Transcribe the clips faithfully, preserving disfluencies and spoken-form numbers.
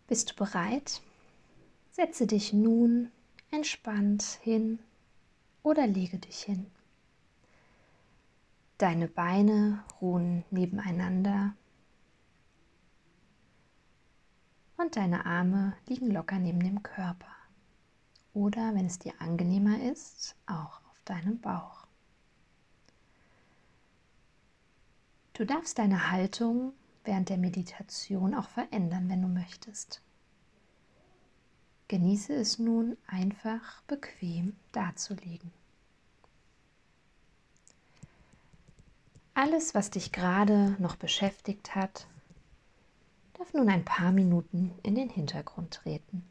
Bist du bereit? Setze dich nun entspannt hin oder lege dich hin. Deine Beine ruhen nebeneinander und deine Arme liegen locker neben dem Körper. Oder, wenn es dir angenehmer ist, auch auf deinem Bauch. Du darfst deine Haltung während der Meditation auch verändern, wenn du möchtest. Genieße es nun, einfach bequem dazulegen. Alles, was dich gerade noch beschäftigt hat, darf nun ein paar Minuten in den Hintergrund treten.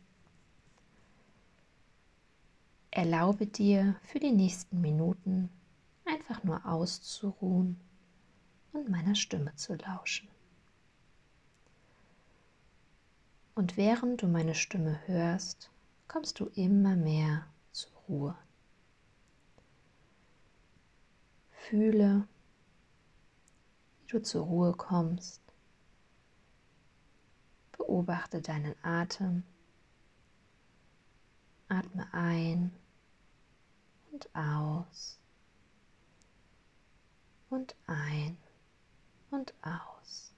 Erlaube dir für die nächsten Minuten einfach nur auszuruhen und meiner Stimme zu lauschen. Und während du meine Stimme hörst, kommst du immer mehr zur Ruhe. Fühle, wie du zur Ruhe kommst. Beobachte deinen Atem. Atme ein und aus und ein und aus.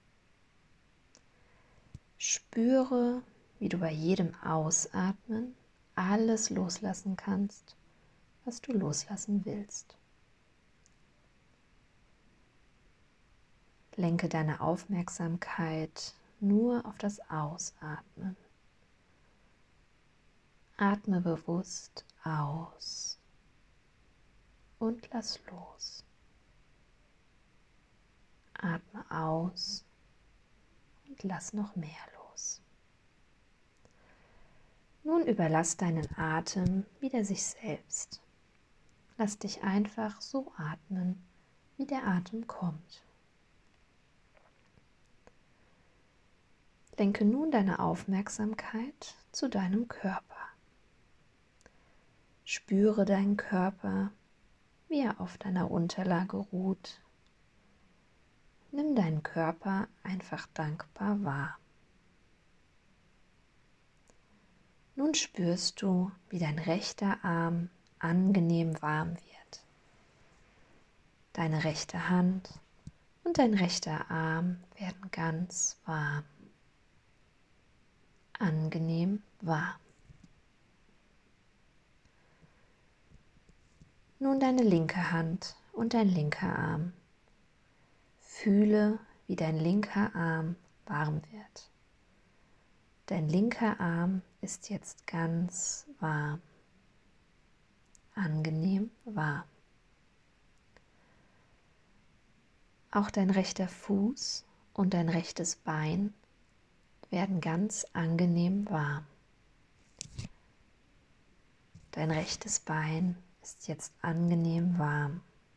Spüre, wie du bei jedem Ausatmen alles loslassen kannst, was du loslassen willst. Lenke deine Aufmerksamkeit nur auf das Ausatmen. Atme bewusst aus und lass los. Atme aus und lass noch mehr los. Nun überlass deinen Atem wieder sich selbst. Lass dich einfach so atmen, wie der Atem kommt. Lenke nun deine Aufmerksamkeit zu deinem Körper. Spüre deinen Körper, wie er auf deiner Unterlage ruht. Nimm deinen Körper einfach dankbar wahr. Nun spürst du, wie dein rechter Arm angenehm warm wird. Deine rechte Hand und dein rechter Arm werden ganz warm. Angenehm warm. Nun deine linke Hand und dein linker Arm. Fühle, wie dein linker Arm warm wird. Dein linker Arm ist jetzt ganz warm. Angenehm warm. Auch dein rechter Fuß und dein rechtes Bein werden ganz angenehm warm. Dein rechtes Bein ist jetzt angenehm warm.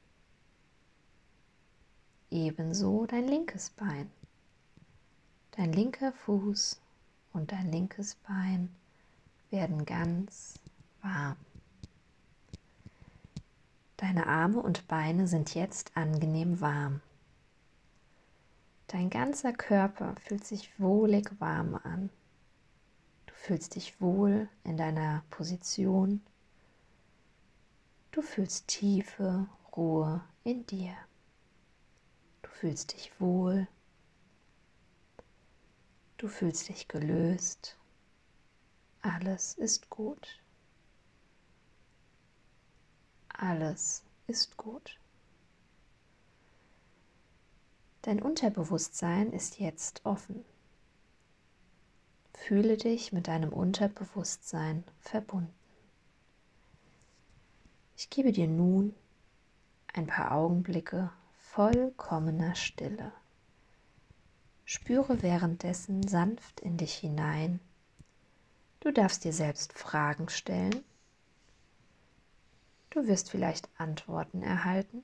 Ebenso dein linkes Bein. Dein linker Fuß und dein linkes Bein werden ganz warm. Deine Arme und Beine sind jetzt angenehm warm. Dein ganzer Körper fühlt sich wohlig warm an. Du fühlst dich wohl in deiner Position. Du fühlst tiefe Ruhe in dir. Du fühlst dich wohl. Du fühlst dich gelöst. Alles ist gut. Alles ist gut. Dein Unterbewusstsein ist jetzt offen. Fühle dich mit deinem Unterbewusstsein verbunden. Ich gebe dir nun ein paar Augenblicke vollkommener Stille. Spüre währenddessen sanft in dich hinein. Du darfst dir selbst Fragen stellen. Du wirst vielleicht Antworten erhalten.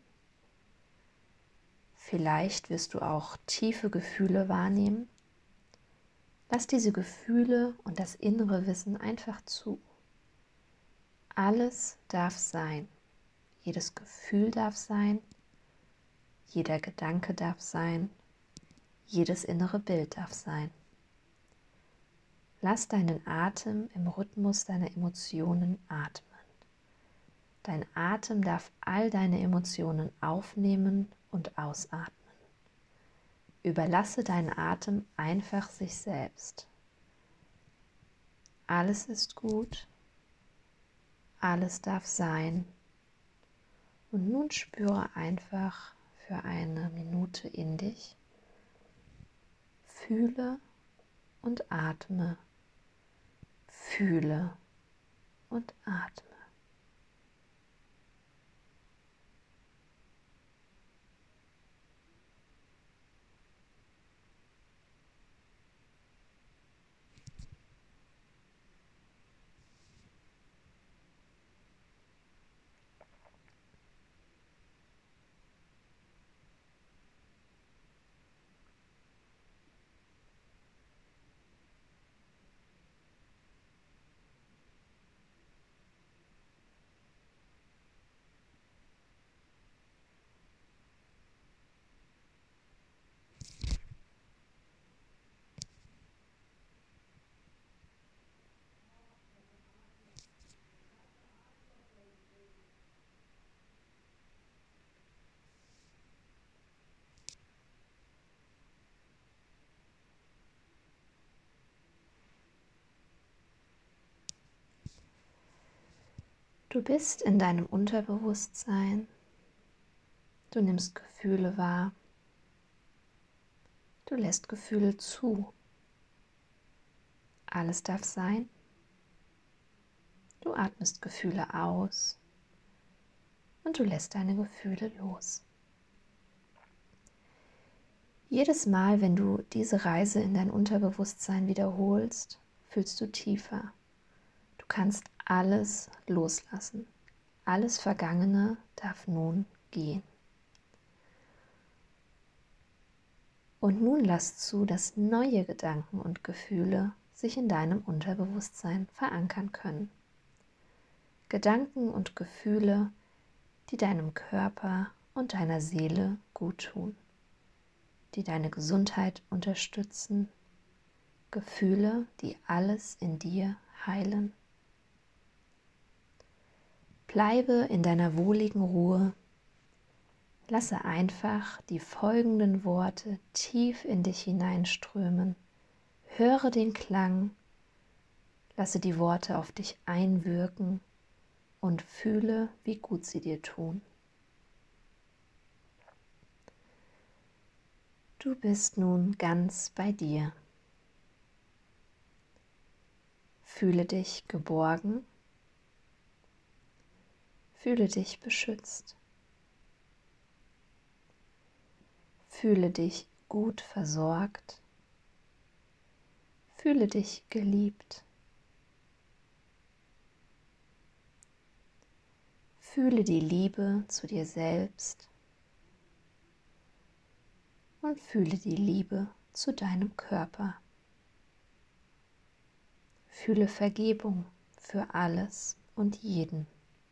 Vielleicht wirst du auch tiefe Gefühle wahrnehmen. Lass diese Gefühle und das innere Wissen einfach zu. Alles darf sein. Jedes Gefühl darf sein. Jeder Gedanke darf sein. Jedes innere Bild darf sein. Lass deinen Atem im Rhythmus deiner Emotionen atmen. Dein Atem darf all deine Emotionen aufnehmen und ausatmen. Überlasse deinen Atem einfach sich selbst. Alles ist gut, alles darf sein. Und nun spüre einfach für eine Minute in dich, fühle und atme, fühle und atme. Du bist in deinem Unterbewusstsein, du nimmst Gefühle wahr, du lässt Gefühle zu. Alles darf sein. Du atmest Gefühle aus und du lässt deine Gefühle los. Jedes Mal, wenn du diese Reise in dein Unterbewusstsein wiederholst, fühlst du tiefer. Du kannst alles loslassen. Alles Vergangene darf nun gehen. Und nun lass zu, dass neue Gedanken und Gefühle sich in deinem Unterbewusstsein verankern können. Gedanken und Gefühle, die deinem Körper und deiner Seele gut tun, die deine Gesundheit unterstützen, Gefühle, die alles in dir heilen. Bleibe in deiner wohligen Ruhe. Lasse einfach die folgenden Worte tief in dich hineinströmen. Höre den Klang, lasse die Worte auf dich einwirken und fühle, wie gut sie dir tun. Du bist nun ganz bei dir. Fühle dich geborgen, fühle dich beschützt. Fühle dich gut versorgt. Fühle dich geliebt. Fühle die Liebe zu dir selbst und fühle die Liebe zu deinem Körper. Fühle Vergebung für alles und jeden.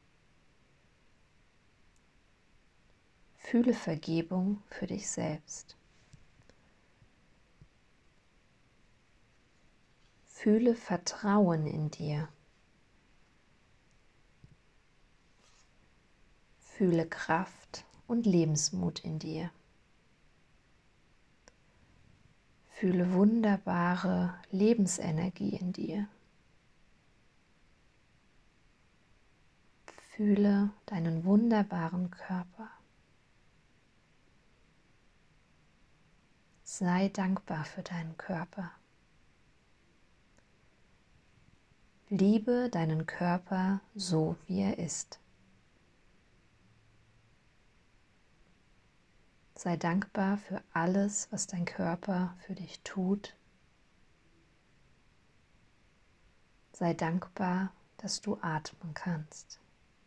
Fühle Vergebung für dich selbst. Fühle Vertrauen in dir. Fühle Kraft und Lebensmut in dir. Fühle wunderbare Lebensenergie in dir. Fühle deinen wunderbaren Körper. Sei dankbar für deinen Körper. Liebe deinen Körper so, wie er ist. Sei dankbar für alles, was dein Körper für dich tut. Sei dankbar, dass du atmen kannst.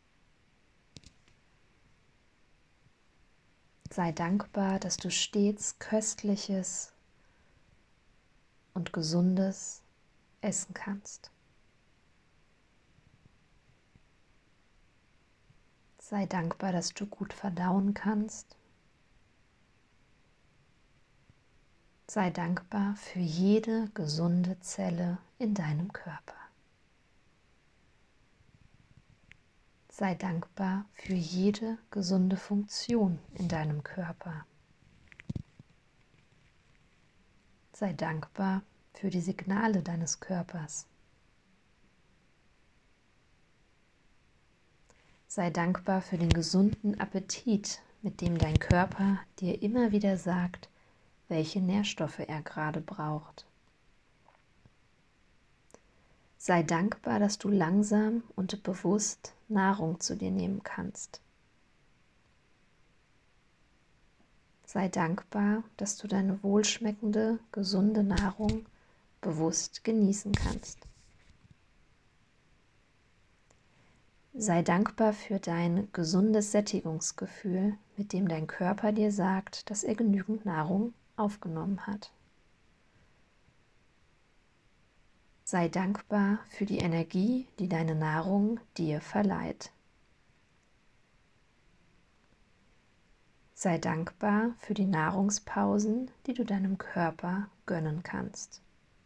Sei dankbar, dass du stets Köstliches und Gesundes essen kannst. Sei dankbar, dass du gut verdauen kannst. Sei dankbar für jede gesunde Zelle in deinem Körper. Sei dankbar für jede gesunde Funktion in deinem Körper. Sei dankbar für die Signale deines Körpers. Sei dankbar für den gesunden Appetit, mit dem dein Körper dir immer wieder sagt, welche Nährstoffe er gerade braucht. Sei dankbar, dass du langsam und bewusst Nahrung zu dir nehmen kannst. Sei dankbar, dass du deine wohlschmeckende, gesunde Nahrung bewusst genießen kannst. Sei dankbar für dein gesundes Sättigungsgefühl, mit dem dein Körper dir sagt, dass er genügend Nahrung aufgenommen hat. Sei dankbar für die Energie, die deine Nahrung dir verleiht. Sei dankbar für die Nahrungspausen, die du deinem Körper gönnen kannst.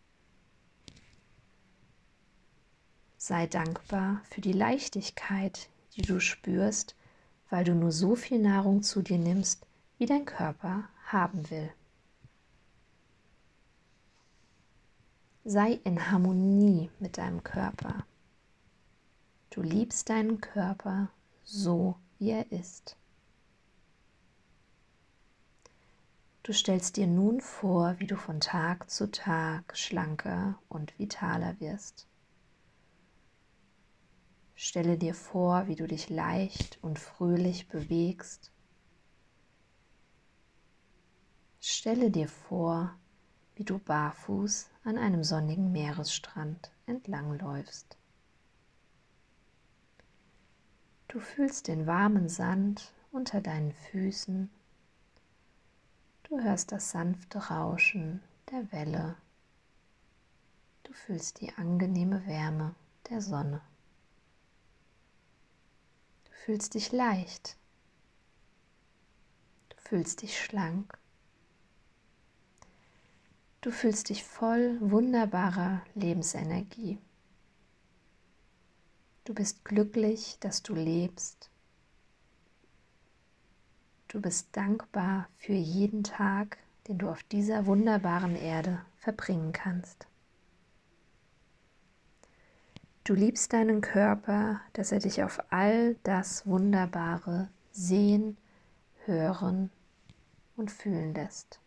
Sei dankbar für die Leichtigkeit, die du spürst, weil du nur so viel Nahrung zu dir nimmst, wie dein Körper haben will. Sei in Harmonie mit deinem Körper. Du liebst deinen Körper so, wie er ist. Du stellst dir nun vor, wie du von Tag zu Tag schlanker und vitaler wirst. Stelle dir vor, wie du dich leicht und fröhlich bewegst. Stelle dir vor, wie du barfuß an einem sonnigen Meeresstrand entlangläufst. Du fühlst den warmen Sand unter deinen Füßen. Du hörst das sanfte Rauschen der Welle. Du fühlst die angenehme Wärme der Sonne. Du fühlst dich leicht. Du fühlst dich schlank. Du fühlst dich voll wunderbarer Lebensenergie. Du bist glücklich, dass du lebst. Du bist dankbar für jeden Tag, den du auf dieser wunderbaren Erde verbringen kannst. Du liebst deinen Körper, dass er dich auf all das Wunderbare sehen, hören und fühlen lässt.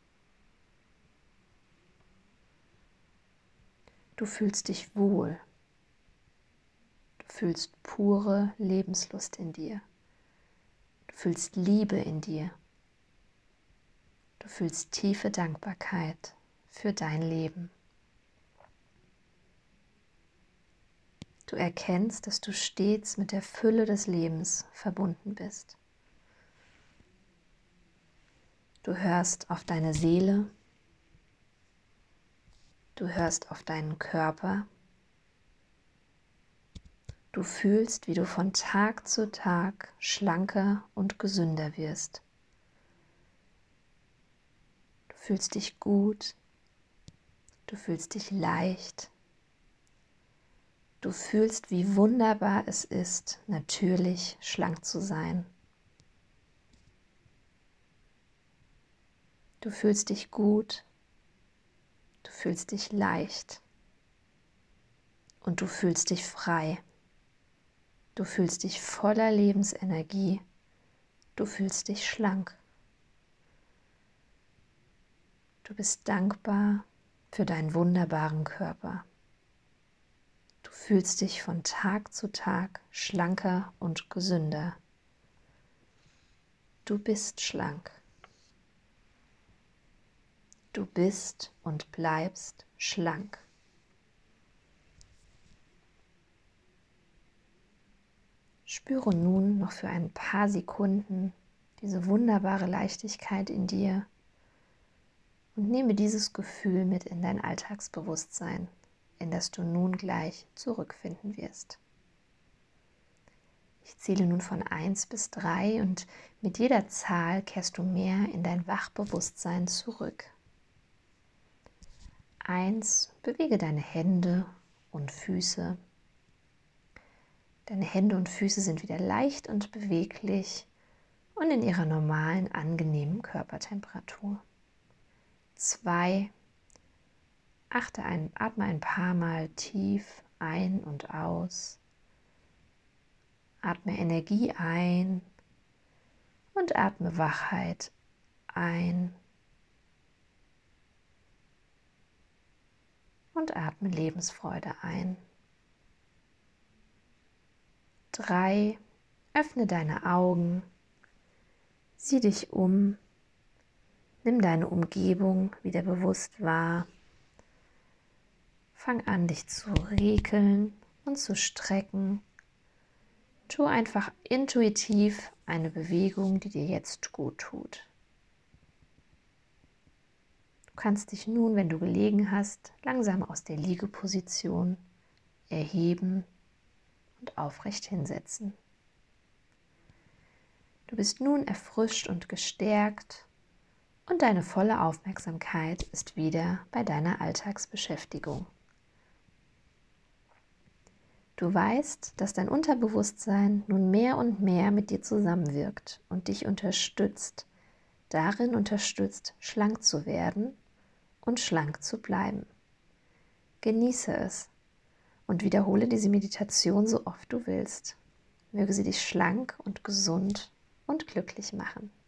Du fühlst dich wohl. Du fühlst pure Lebenslust in dir. Du fühlst Liebe in dir. Du fühlst tiefe Dankbarkeit für dein Leben. Du erkennst, dass du stets mit der Fülle des Lebens verbunden bist. Du hörst auf deine Seele. Du hörst auf deinen Körper. Du fühlst, wie du von Tag zu Tag schlanker und gesünder wirst. Du fühlst dich gut. Du fühlst dich leicht. Du fühlst, wie wunderbar es ist, natürlich schlank zu sein. Du fühlst dich gut. Du fühlst dich leicht. Und du fühlst dich frei. Du fühlst dich voller Lebensenergie. Du fühlst dich schlank. Du bist dankbar für deinen wunderbaren Körper. Du fühlst dich von Tag zu Tag schlanker und gesünder. Du bist schlank. Du bist und bleibst schlank. Spüre nun noch für ein paar Sekunden diese wunderbare Leichtigkeit in dir und nehme dieses Gefühl mit in dein Alltagsbewusstsein, in das du nun gleich zurückfinden wirst. Ich zähle nun von eins bis drei und mit jeder Zahl kehrst du mehr in dein Wachbewusstsein zurück. eins, bewege deine Hände und Füße. Deine Hände und Füße sind wieder leicht und beweglich und in ihrer normalen, angenehmen Körpertemperatur. zwei. Achte ein, atme ein paar Mal tief ein und aus. Atme Energie ein und atme Wachheit ein. Und atme Lebensfreude ein. drei. Öffne deine Augen. Sieh dich um. Nimm deine Umgebung wieder bewusst wahr. Fang an, dich zu regeln und zu strecken. Tu einfach intuitiv eine Bewegung, die dir jetzt gut tut. Du kannst dich nun, wenn du gelegen hast, langsam aus der Liegeposition erheben und aufrecht hinsetzen. Du bist nun erfrischt und gestärkt und deine volle Aufmerksamkeit ist wieder bei deiner Alltagsbeschäftigung. Du weißt, dass dein Unterbewusstsein nun mehr und mehr mit dir zusammenwirkt und dich unterstützt, darin unterstützt, schlank zu werden und schlank zu bleiben. Genieße es und wiederhole diese Meditation so oft du willst. Möge sie dich schlank und gesund und glücklich machen.